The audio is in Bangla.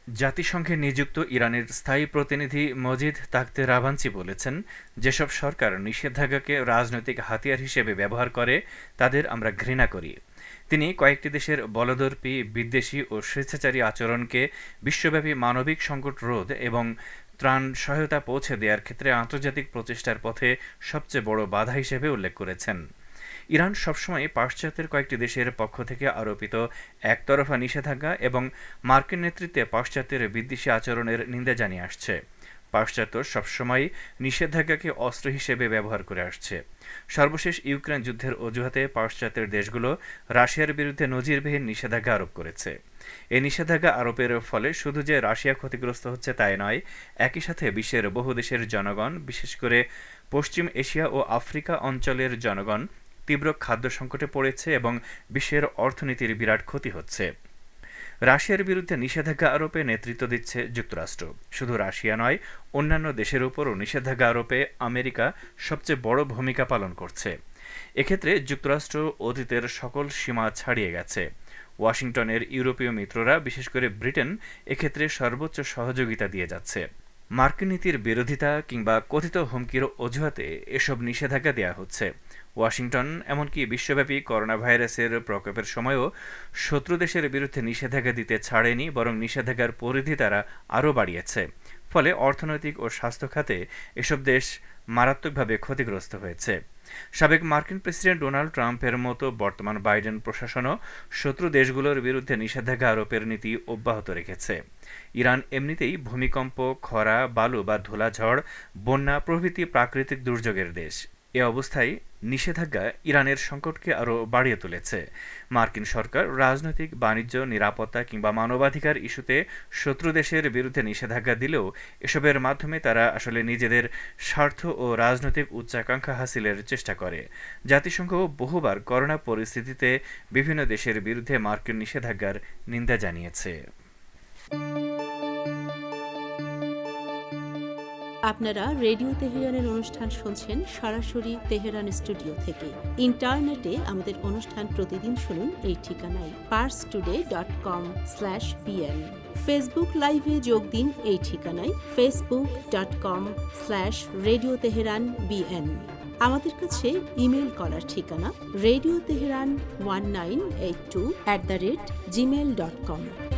জাতিসংঘে নিযুক্ত ইরানের স্থায়ী প্রতিনিধি মজিদ তাখতে রাভাঞ্চি বলেছেন, যেসব সরকার নিষেধাজ্ঞাকে রাজনৈতিক হাতিয়ার হিসেবে ব্যবহার করে তাদের আমরা ঘৃণা করি। তিনি কয়েকটি দেশের বলদর্পী, বিদ্বেষী ও স্বেচ্ছাচারী আচরণকে বিশ্বব্যাপী মানবিক সংকট রোধ এবং ত্রাণ সহায়তা পৌঁছে দেওয়ার ক্ষেত্রে আন্তর্জাতিক প্রচেষ্টার পথে সবচেয়ে বড় বাধা হিসেবে উল্লেখ করেছেন। ইরান সবসময় পাশ্চাত্যের কয়েকটি দেশের পক্ষ থেকে আরোপিত একতরফা নিষেধাজ্ঞা এবং মার্কিন নেতৃত্বে পাশ্চাত্যের বিদ্বেষী আচরণের নিন্দা জানিয়ে আসছে। পাশ্চাত্য সবসময় নিষেধাজ্ঞাকে অস্ত্র হিসেবে ব্যবহার করে আসছে। সর্বশেষ ইউক্রেন যুদ্ধের অজুহাতে পাশ্চাত্যের দেশগুলো রাশিয়ার বিরুদ্ধে নজিরবিহীন নিষেধাজ্ঞা আরোপ করেছে। এই নিষেধাজ্ঞা আরোপের ফলে শুধু যে রাশিয়া ক্ষতিগ্রস্ত হচ্ছে তাই নয়, একই সাথে বিশ্বের বহু দেশের জনগণ, বিশেষ করে পশ্চিম এশিয়া ও আফ্রিকা অঞ্চলের জনগণ তীব্র খাদ্য সংকটে পড়েছে এবং বিশ্বের অর্থনীতির বিরাট ক্ষতি হচ্ছে। রাশিয়ার বিরুদ্ধে নিষেধাজ্ঞা আরোপে নেতৃত্ব দিচ্ছে যুক্তরাষ্ট্র। শুধু রাশিয়া নয়, অন্যান্য দেশের উপরও নিষেধাজ্ঞা আরোপে আমেরিকা সবচেয়ে বড় ভূমিকা পালন করছে। এক্ষেত্রে যুক্তরাষ্ট্র অতীতের সকল সীমা ছাড়িয়ে গেছে। ওয়াশিংটনের ইউরোপীয় মিত্ররা, বিশেষ করে ব্রিটেন, এক্ষেত্রে সর্বোচ্চ সহযোগিতা দিয়ে যাচ্ছে। মার্কিন নীতির বিরোধিতা কিংবা কথিত হুমকির অজুহাতে এসব নিষেধাজ্ঞা দেওয়া হচ্ছে। ওয়াশিংটন এমনকি বিশ্বব্যাপী করোনা ভাইরাসের প্রকোপের সময়ও শত্রু দেশের বিরুদ্ধে নিষেধাজ্ঞা দিতে ছাড়েনি, বরং নিষেধাজ্ঞার পরিধি তারা আরও বাড়িয়েছে। ফলে অর্থনৈতিক ও স্বাস্থ্য খাতে এসব দেশ মারাত্মকভাবে ক্ষতিগ্রস্ত হয়েছে। সাবেক মার্কিন প্রেসিডেন্ট ডোনাল্ড ট্রাম্পের মতো বর্তমান বাইডেন প্রশাসনও শত্রু দেশগুলোর বিরুদ্ধে নিষেধাজ্ঞা আরোপের নীতি অব্যাহত রেখেছে। ইরান এমনিতেই ভূমিকম্প, খরা, বালু বা ধুলাঝড়, বন্যা প্রভৃতি প্রাকৃতিক দুর্যোগের দেশ। এ অবস্থায় নিষেধাজ্ঞা ইরানের সংকটকে আরও বাড়িয়ে তুলেছে। মার্কিন সরকার রাজনৈতিক, বাণিজ্য, নিরাপত্তা কিংবা মানবাধিকার ইস্যুতে শত্রু দেশের বিরুদ্ধে নিষেধাজ্ঞা দিলেও এসবের মাধ্যমে তারা আসলে নিজেদের স্বার্থ ও রাজনৈতিক উচ্চাকাঙ্ক্ষা হাসিলের চেষ্টা করে। জাতিসংঘ বহুবার করোনা পরিস্থিতিতে বিভিন্ন দেশের বিরুদ্ধে মার্কিন নিষেধাজ্ঞার নিন্দা জানিয়েছে। আপনারা রেডিও তেহরানের অনুষ্ঠান শুনছেন সরাসরি তেহরান স্টুডিও থেকে। ইন্টারনেটে আমাদের অনুষ্ঠান প্রতিদিন শুনুন এই ঠিকানায় parstoday.com/pn। ফেসবুক লাইভে যোগ দিন এই ঠিকানায় facebook.com/radio tehran bn। আমাদের কাছে ইমেল করার ঠিকানা radioteheran1982@gmail.com।